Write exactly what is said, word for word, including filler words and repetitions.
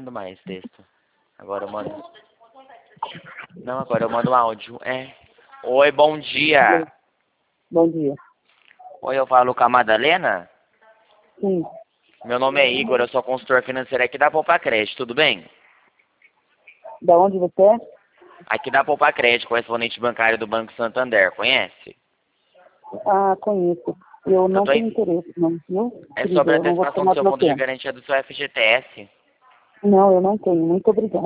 mando mais texto. Agora eu mando... Não, agora eu mando um áudio. É. Oi, bom dia. Bom dia. Oi, eu falo com a Madalena? Sim. Meu nome é Igor, eu sou consultor financeiro aqui da Poupa Crédito, tudo bem? Da onde você é? Aqui da Poupa Crédito, correspondente bancário do Banco Santander, conhece? Ah, conheço. Eu não tô tenho em- interesse, não, viu? É Querida, sobre a eu não vou antecipação do tomar seu fundo de bloqueio. garantia do seu F G T S. Não, eu não tenho. Muito obrigada.